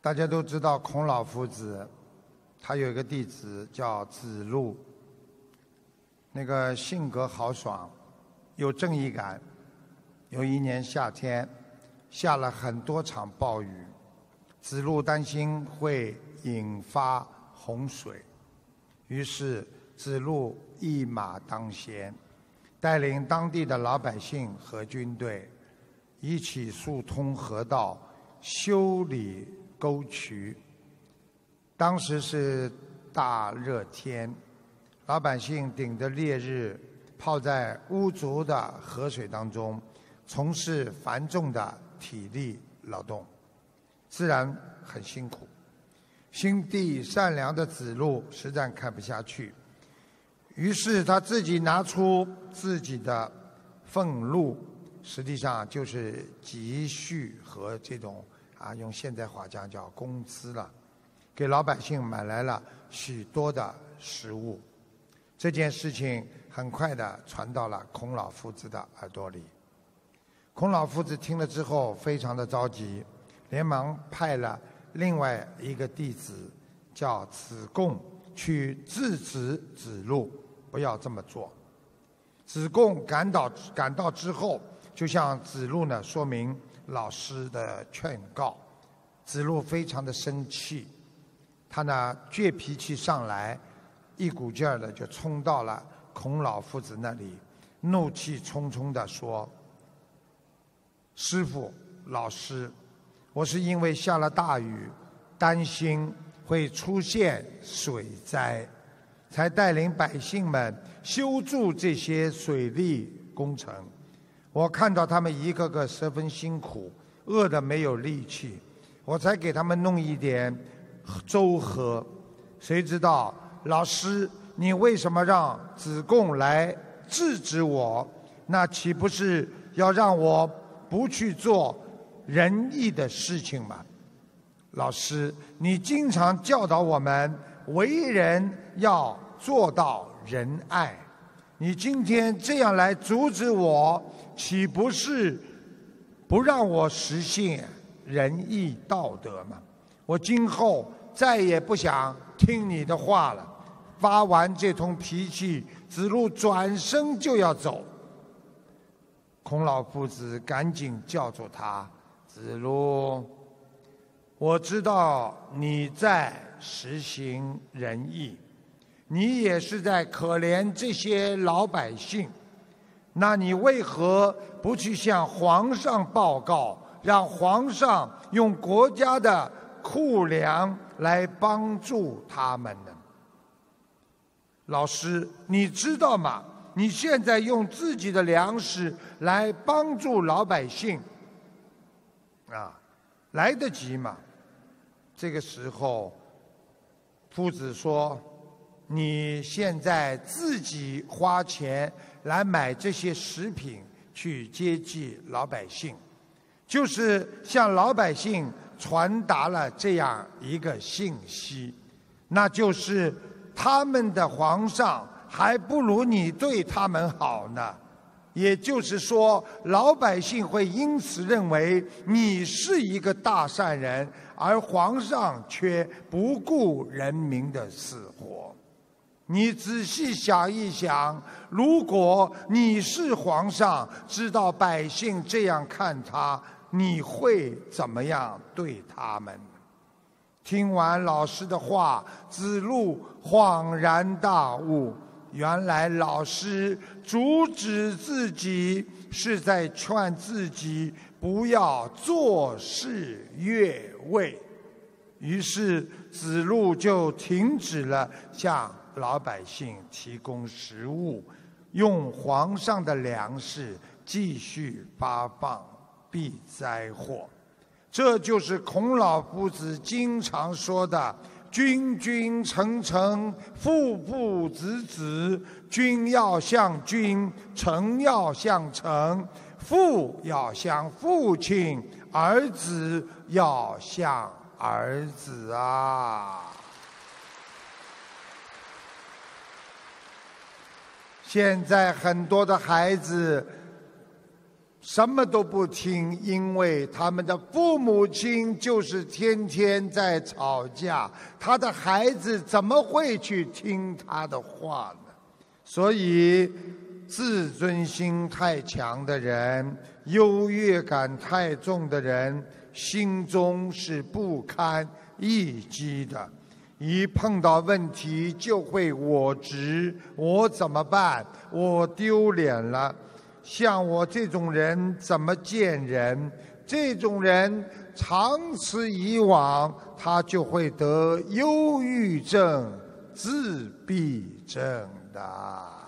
大家都知道孔老夫子，他有一个弟子叫子路，那个性格豪爽，有正义感。有一年夏天，下了很多场暴雨，子路担心会引发洪水，于是子路一马当先，带领当地的老百姓和军队一起疏通河道，修理沟渠。当时是大热天，老百姓顶着烈日，泡在污浊的河水当中，从事繁重的体力劳动，自然很辛苦。心地善良的子路实在看不下去，于是他自己拿出自己的俸禄，实际上就是积蓄和这种用现代话讲叫工资了，给老百姓买来了许多的食物。这件事情很快地传到了孔老夫子的耳朵里。孔老夫子听了之后非常的着急，连忙派了另外一个弟子叫子贡去制止子路不要这么做。子贡赶到之后，就向子路呢说明老师的劝告。子路非常的生气，他呢倔脾气上来，一股劲儿的就冲到了孔老夫子那里，怒气冲冲地说：师父，老师，我是因为下了大雨，担心会出现水灾，才带领百姓们修筑这些水利工程。我看到他们一个个十分辛苦，饿得没有力气，我才给他们弄一点粥喝。谁知道老师你为什么让子贡来制止我？那岂不是要让我不去做仁义的事情吗？老师，你经常教导我们为人要做到仁爱，你今天这样来阻止我，岂不是不让我实现仁义道德吗？我今后再也不想听你的话了。发完这通脾气，子路转身就要走。孔老夫子赶紧叫住他：子路，我知道你在实行仁义，你也是在可怜这些老百姓，那你为何不去向皇上报告，让皇上用国家的库粮来帮助他们呢？老师，你知道吗？你现在用自己的粮食来帮助老百姓，来得及吗？这个时候，夫子说：你现在自己花钱来买这些食品去接济老百姓，就是向老百姓传达了这样一个信息，那就是他们的皇上还不如你对他们好呢。也就是说，老百姓会因此认为你是一个大善人，而皇上却不顾人民的死活。你仔细想一想，如果你是皇上，知道百姓这样看他，你会怎么样对他们？听完老师的话，子路恍然大悟，原来老师阻止自己是在劝自己不要坐视越位。于是子路就停止了向老百姓提供食物，用皇上的粮食继续发放避灾祸。这就是孔老夫子经常说的：君君臣臣，父父子子，君要像君，臣要像臣，父要像父亲，儿子要像儿子啊！现在很多的孩子什么都不听，因为他们的父母亲就是天天在吵架，他的孩子怎么会去听他的话呢？所以自尊心太强的人，优越感太重的人，心中是不堪一击的，一碰到问题就会我执，我怎么办？我丢脸了。像我这种人怎么见人？这种人长此以往，他就会得忧郁症、自闭症的。